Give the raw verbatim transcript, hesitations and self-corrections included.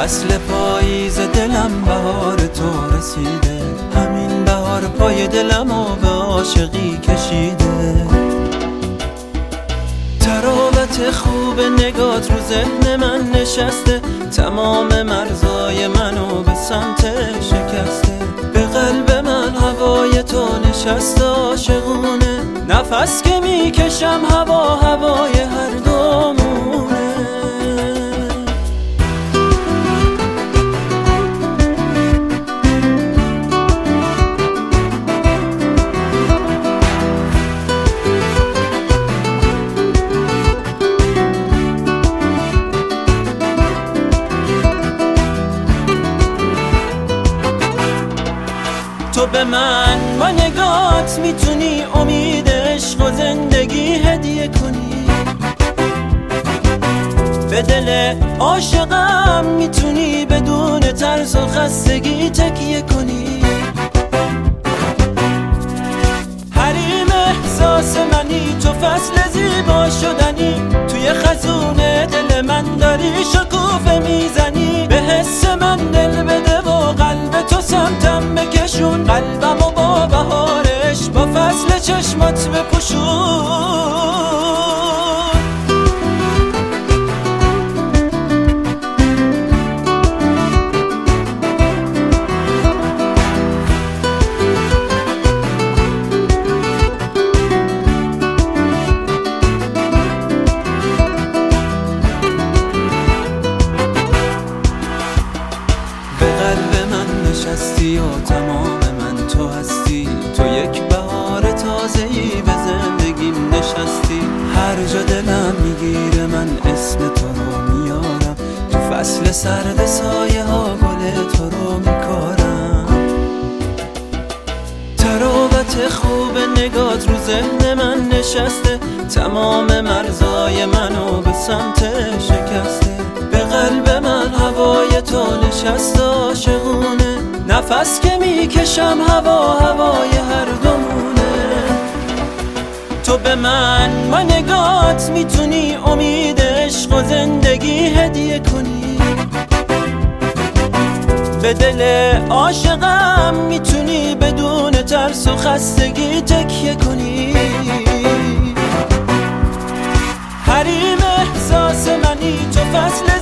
فصل پاییز دلم بهار تو رسیده، همین بهار پای دلمو به عاشقی کشیده. تراوت خوب نگات رو ذهن من نشسته، تمام مرزای منو به سمت شکسته. به قلب من هوای تو نشسته عاشقونه، نفس که میکشم هوا هوای هر دومونه. تو به من با نگات میتونی امید عشق و زندگی هدیه کنی، به دل عاشقم میتونی بدون ترس و خستگی تکیه کنی. حریم احساس منی تو، فصل زیبا شدنی، توی خزون دل من داری شکوفه میزنی. به حس من دل بده و قلب تو سمتم بکشون، قلبم و با بهارش با فصل چشمات بپوشون. نشستی و تمام من تو هستی، تو یک بهار تازه‌ای به زندگیم نشستی. هر جا دلم میگیره من اسم تو رو میارم، تو فصل سرد سایه ها گل تو رو میکارم. تراوت خوب نگات رو ذهن من نشسته، تمام مرزای منو به سمت شکسته. به قلب من هوای تو نشسته عاشقونه، نفس که میکشم هوا هوای هر دومونه. تو به من با نگات میتونی امید عشق و زندگی هدیه کنی، به دل عاشقم میتونی بدون ترس و خستگی تکیه کنی. حریم احساس منی تو، فصل